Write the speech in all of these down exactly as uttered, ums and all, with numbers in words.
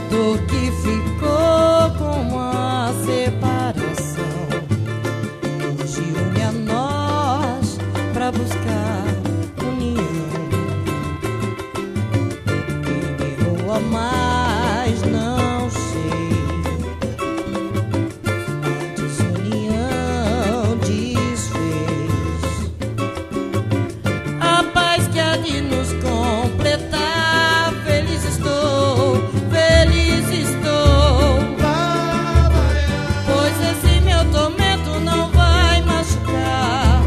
dor que ficou com a separação hoje une a nós pra buscar união. Quem errou a mais não sei. A desunião desfez a paz que há de nos completar. Feliz estou, feliz estou, pois esse meu tormento não vai machucar.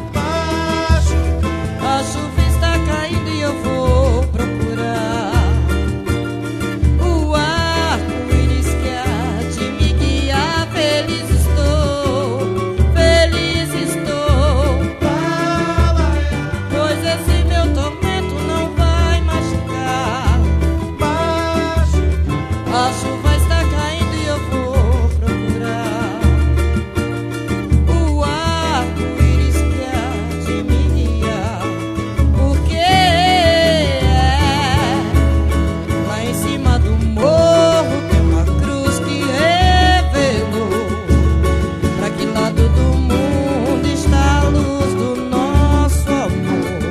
A chuva está caindo e eu vou procurar o arco-íris que há de me guiar. Feliz estou, feliz estou, pois esse meu tormento não vai machucar. A chuva está caindo e eu vou procurar o arco-íris que há de me guiar. Porque é, lá em cima do morro tem uma cruz que revelou pra que lado do mundo está a luz do nosso amor.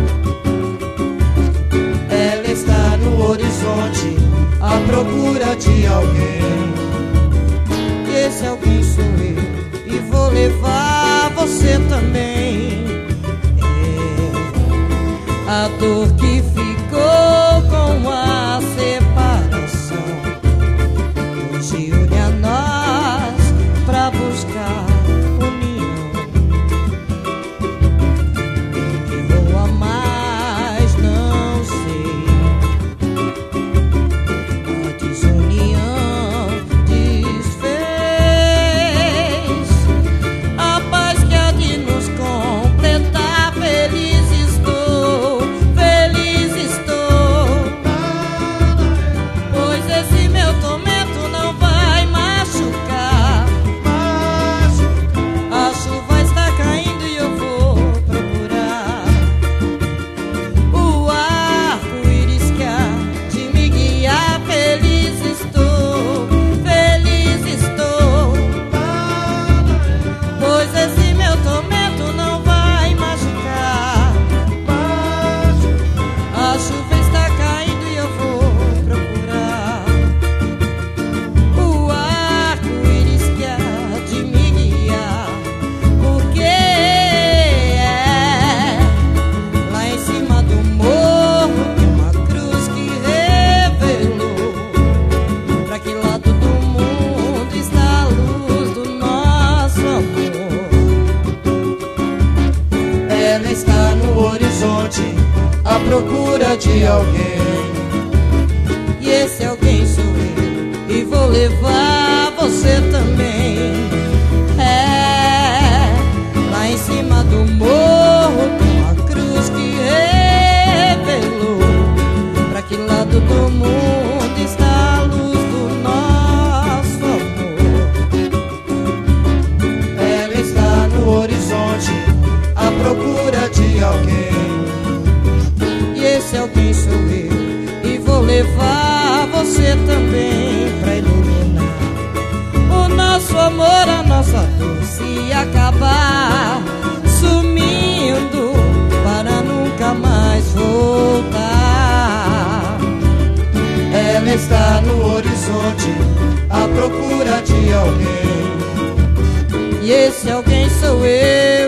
Ela está no horizonte à procura de alguém, e esse alguém sou eu, e vou levar você também. É a dor que ficou com a separação hoje une a nós pra buscar união. Quem errou a mais não sei. A desunião desfez a paz que há de nos completar. Feliz estou, feliz estou, pois esse meu tormento não vai machucar. A chuva está caindo e eu vou procurar o arco-íris que há de me guiar. Feliz estou, feliz estou, pois esse meu tormento não vai machucar. A chuva está caindo e eu vou procurar o arco-íris que há de me guiar. Porque é, lá em cima do morro tem uma cruz que revelou pra que lado do mundo está a luz do nosso amor. Ela está no horizonte à procura de alguém, e esse alguém sou eu, e vou levar você também. É, lá em cima do morro tem uma cruz que revelou pra que lado do mundo está a luz do nosso amor. Ela está no horizonte à procura de alguém, e esse alguém sou eu, e vou levar você também pra iluminar o nosso amor, a nossa dor se acabar, sumindo para nunca mais voltar. Ela está no horizonte à procura de alguém, e esse alguém sou eu.